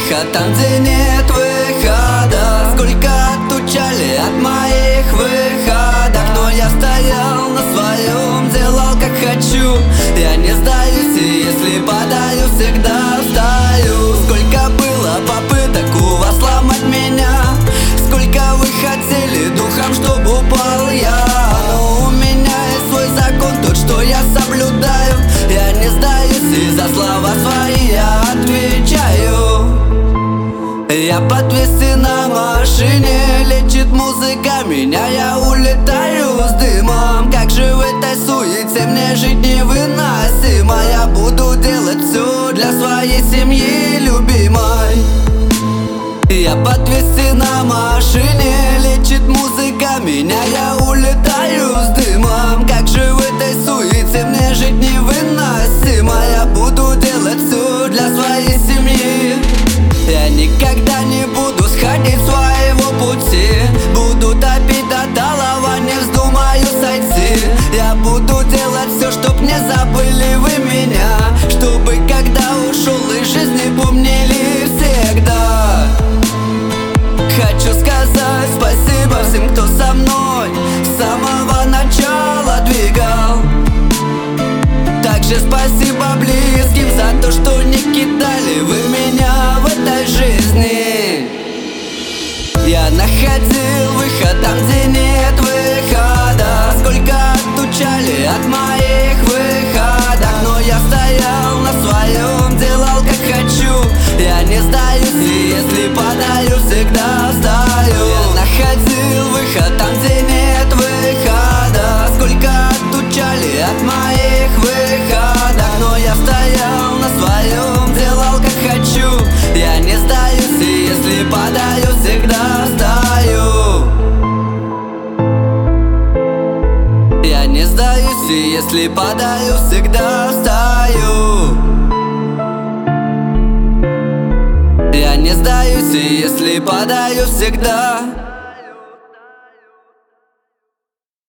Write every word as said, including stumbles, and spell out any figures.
выход там, где нет выхода. Сколько отучали от моих выходок, но я стоял на своем, делал как хочу. Я не сдаюсь, и если падаю, всегда встаю. Сколько было попыток у вас сломать меня, сколько вы хотели духом, чтобы упал я. Но у меня есть свой закон, тот, что я соблюдаю. Я не сдаюсь, и за слова свои я отвечаю. Я подвесы на машине, лечит музыка меня, я улетаю с дымом. Как же в этой суете мне жить невыносимо. Я буду делать все для своей семьи любимой. Я подвесы на машине, лечит музыка меня, я улетаю с дымом. Как же в этой суете мне жить невыносимо. Я буду делать все для своей семьи. Я никогда не буду сходить с своего пути. Буду топить до талого, не вздумаю сойти. Я буду делать все, чтоб не забыли вы меня, чтобы когда ушел из жизни помнили всегда. Хочу сказать спасибо всем, кто со мной с самого начала двигал. Также спасибо близким за то, что не кидали вы меня в этой жизни. Я находил выход там, где нет выхода. Сколько отучали от моих выходок, но я стоял на своем, делал как хочу. Я не сдаюсь, и если падаю, всегда встаю. Я находил выход там, где нет выхода. Сколько отучали от моих выходок, но я стоял на своем, делал как хочу. Я не сдаюсь, и если падаю, всегда встаю. Я не сдаюсь, и если падаю, всегда встаю. Я не сдаюсь, и если падаю, всегда